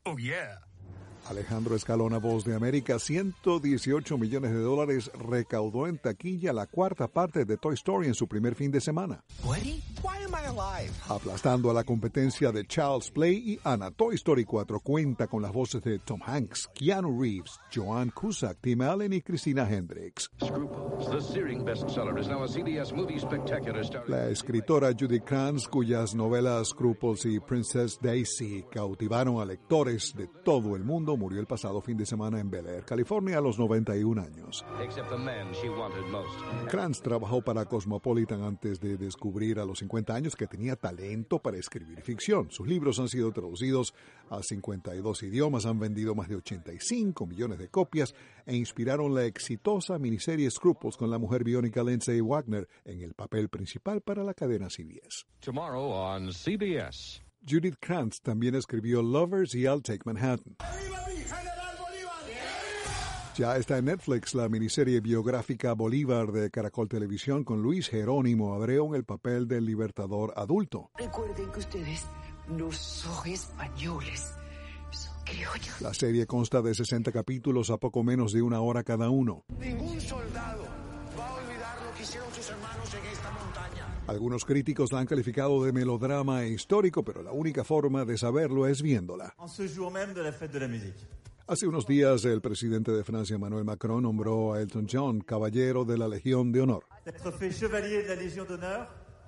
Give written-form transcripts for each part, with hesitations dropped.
Oh, yeah. Alejandro Escalona, Voz de América. $118 millones recaudó en taquilla la cuarta parte de Toy Story en su primer fin de semana, Woody, why am I alive? aplastando a la competencia de Child's Play y Anna. Toy Story 4 cuenta con las voces de Tom Hanks, Keanu Reeves, Joan Cusack, Tim Allen y Christina Hendricks. Scruples, the searing bestseller, is now a CBS movie spectacular starring... La escritora Judith Krantz, cuyas novelas Scruples y Princess Daisy cautivaron a lectores de todo el mundo, murió el pasado fin de semana en Bel Air, California, a los 91 años. Except the man she wanted most. Krantz trabajó para Cosmopolitan antes de descubrir a los 50 años que tenía talento para escribir ficción. Sus libros han sido traducidos a 52 idiomas, han vendido más de 85 millones de copias e inspiraron la exitosa miniserie Scruples con la mujer biónica Lindsay Wagner en el papel principal para la cadena CBS. Tomorrow on CBS. Judith Krantz también escribió Lovers y I'll Take Manhattan. Ya está en Netflix la miniserie biográfica Bolívar de Caracol Televisión con Luis Jerónimo Abreu en el papel del libertador adulto. Recuerden que ustedes no son españoles, son criollos. La serie consta de 60 capítulos a poco menos de 1 hora cada uno. Ningún soldado va a olvidar lo que hicieron sus hermanos en esta montaña. Algunos críticos la han calificado de melodrama e histórico, pero la única forma de saberlo es viéndola. En ce jour même de la fête de la musique. Hace unos días, el presidente de Francia, Emmanuel Macron, nombró a Elton John caballero de la Legión de Honor. D'être fait chevalier de la Légion d'honneur.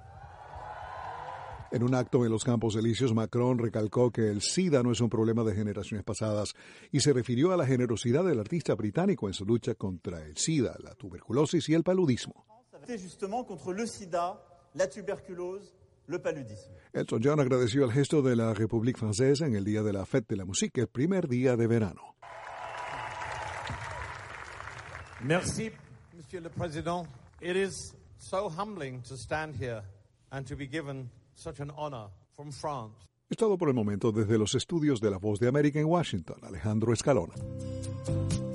En un acto en los Campos Elíseos, Macron recalcó que el SIDA no es un problema de generaciones pasadas y se refirió a la generosidad del artista británico en su lucha contra el SIDA, la tuberculosis y el paludismo. C'est justement contre le sida, la tuberculose, le paludisme. Elton John agradeció el gesto de la République Française en el día de la Fête de la Musique, el primer día de verano. Merci, Monsieur le Président. It is so humbling to stand here and to be given such an honor from France. Es todo por el momento desde los estudios de La Voz de América en Washington. Alejandro Escalona.